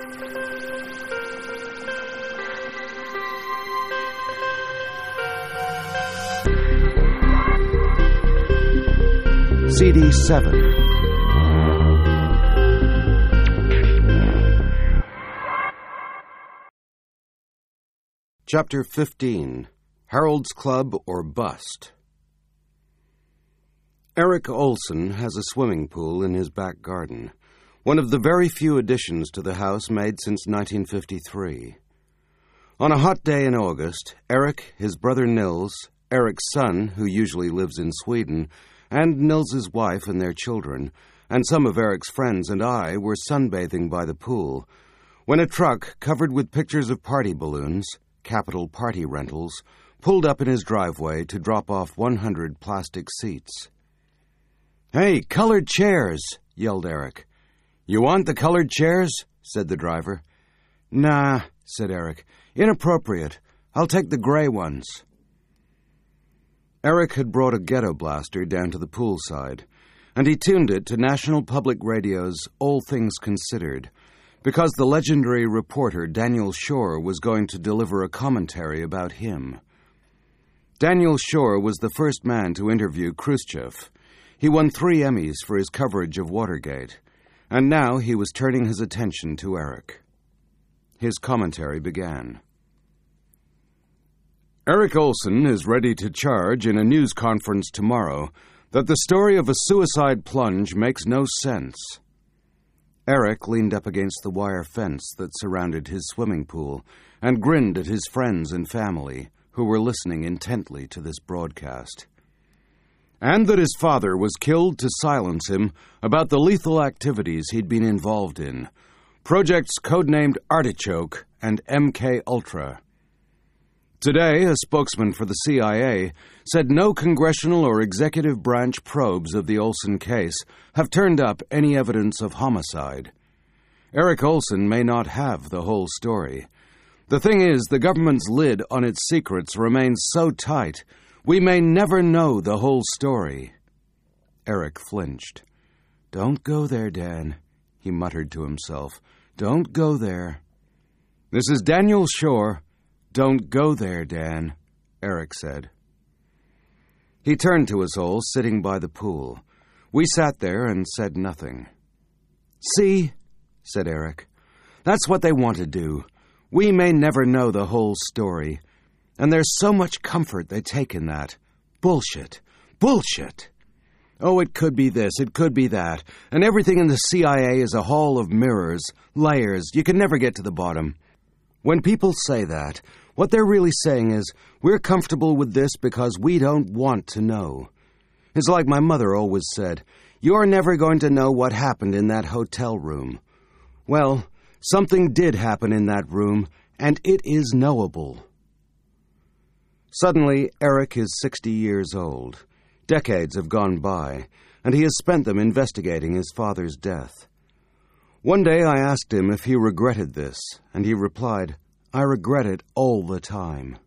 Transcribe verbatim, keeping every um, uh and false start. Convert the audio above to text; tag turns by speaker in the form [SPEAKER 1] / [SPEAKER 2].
[SPEAKER 1] C D seven. Chapter fifteen. Harold's Club or Bust. Eric Olson has a swimming pool in his back garden, one of the very few additions to the house made since nineteen fifty-three. On a hot day in August, Eric, his brother Nils, Eric's son, who usually lives in Sweden, and Nils's wife and their children, and some of Eric's friends and I were sunbathing by the pool, when a truck covered with pictures of party balloons, Capital Party Rentals, pulled up in his driveway to drop off one hundred plastic seats. "Hey, colored chairs!" yelled Eric. "You want the colored chairs?" said the driver. "Nah," said Eric. "Inappropriate. I'll take the gray ones." Eric had brought a ghetto blaster down to the poolside, and he tuned it to National Public Radio's All Things Considered, because the legendary reporter Daniel Shore was going to deliver a commentary about him. Daniel Shore was the first man to interview Khrushchev. He won three Emmys for his coverage of Watergate, and now he was turning his attention to Eric. His commentary began. Eric Olson is ready to charge in a news conference tomorrow that the story of a suicide plunge makes no sense. Eric leaned up against the wire fence that surrounded his swimming pool and grinned at his friends and family, who were listening intently to this broadcast. And that his father was killed to silence him about the lethal activities he'd been involved in, projects codenamed Artichoke and M K Ultra. Today, a spokesman for the C I A said no congressional or executive branch probes of the Olson case have turned up any evidence of homicide. Eric Olson may not have the whole story. The thing is, the government's lid on its secrets remains so tight, we may never know the whole story. Eric flinched. "Don't go there, Dan," he muttered to himself. "Don't go there." "This is Daniel Shore. Don't go there, Dan," Eric said. He turned to us all, sitting by the pool. We sat there and said nothing. "See," said Eric, "that's what they want to do. We may never know the whole story. And there's so much comfort they take in that. Bullshit. Bullshit. Oh, it could be this, it could be that, and everything in the C I A is a hall of mirrors, layers, you can never get to the bottom. When people say that, what they're really saying is, we're comfortable with this because we don't want to know. It's like my mother always said, you're never going to know what happened in that hotel room. Well, something did happen in that room, and it is knowable." Suddenly, Eric is sixty years old. Decades have gone by, and he has spent them investigating his father's death. One day I asked him if he regretted this, and he replied, "I regret it all the time."